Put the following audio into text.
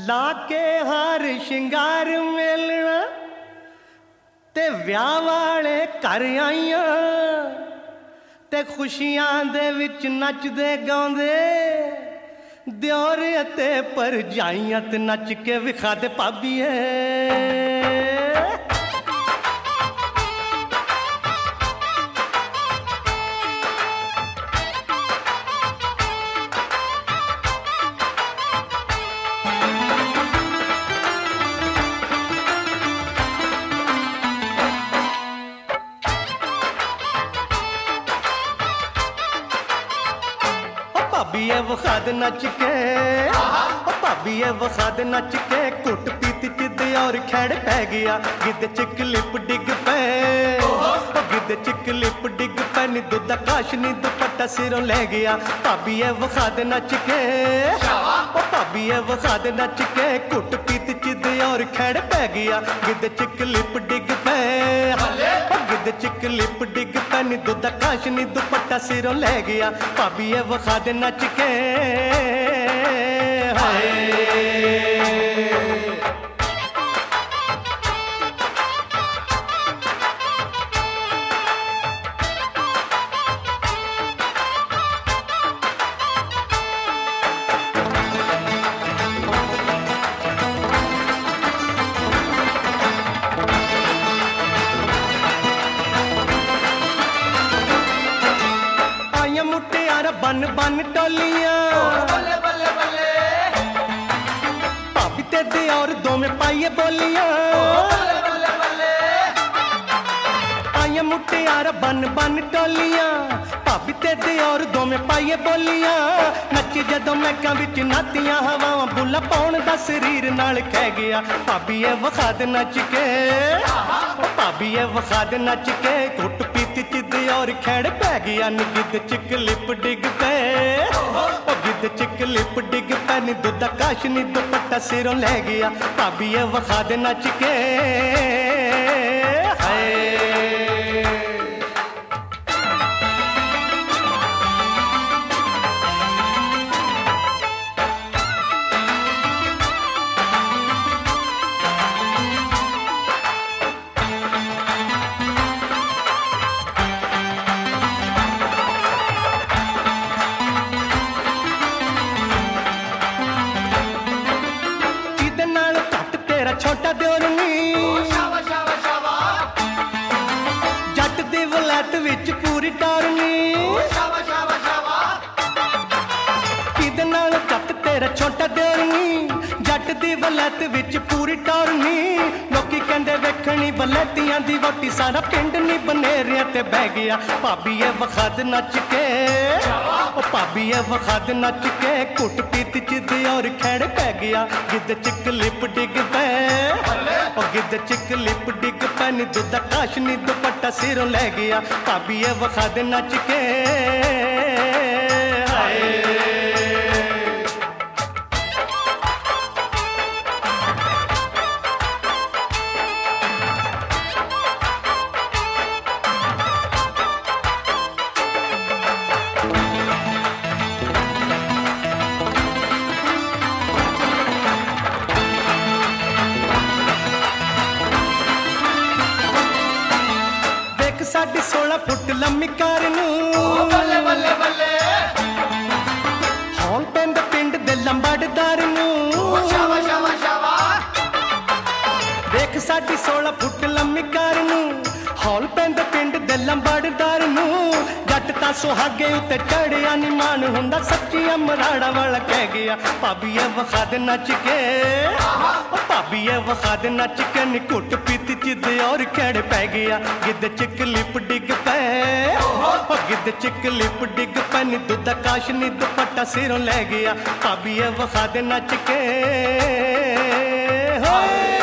लाके हार शिंगार मेलना ते व्याह वाले घर आईयां ते खुशियां दे विच नचदे गाउंदे दियोर ते भरजाइयां ते नच के विखा दे भाबीए भाभी है वखाद नच के भाभी है वखाद नच के कुट पीती चिद और खैड़ पै गया गिद्ध च क्लिप डिग पे गिद्ध च क्लिप डिग पे नी दुद्ध काश नी दुपट्टा सिरों ले गया भाभी है वखाद नच के भाभी है वखाद नच के कुट पीती चिद और खैड़ पै गया गिद्ध च क्लिप डिग पे गिद्ध च क्लिप डिग पे नी दुद्ध काश नी दुपट्टा सिरों ले गया भाभी है वखाद नच के बन बन टोलियां बल्ले बल्ले बल्ले भाभी ते दे और दो में पाइए बोलियां बल्ले बल्ले बल्ले आइया मुटियार बन बन टोलियां भाभी ते दे और दो में पाइए बोलियां नची जदों मैकां विच नातियां हवावां बुला पाउण दा शरीर नाल खै गया भाभी है वखाद नच के भाभी है वखाद नच के कुट पीती चिद और खैड़ पै गया नी गिद्ध च क्लिप डिग पे गिद्ध च क्लिप डिग पे नी दुद्ध काश नी दुपट्टा सिरों ले गया भाभी है वखाद नच के छोटा दियोरनी शावा शावा शावा जट दी वलैत विच पूरी टारनी शावा शावा शावा किदे नाल जट तेरा छोटा दियोरनी जट दी वलैत विच पूरी टारनी लोकी कहंदे वेखणी वलैतियां दी वोटी सारा पिंड नी बनेरियां ते बह गया भाभी है वखाद नच के भाभी है वखाद नच के कुट पीती चिद और खैड़ पै गया गिद्ध च क्लिप डिग पे गिद्ध च क्लिप डिग पे नी दुद्ध काश नी दुपट्टा सिरों ले गया भाभी है वखाद नच के साढ़े 16 फुट लम्मी कार बल्ले बल्ले बल्ले हॉल पेंद पिंड दे लंबाड़दार शावा शावा शावा देख साढ़े 16 फुट लम्मी कार हॉल पेंद पिंड दे लंबाड़दार जट ता सुहागे उत्ते चढ़िया नी मान हुंदा सच्चिया मराड़ा वाला कह गया भाभी है वखाद नच के भाभी है वखाद नच के नी कुट पीती चिद और खैड़ पै गया गिद्ध च क्लिप डिग पे गिद्ध च क्लिप डिग पे नी दुद्ध काश नी दुपट्टा सिरों ले गया भाभी है वखाद नच के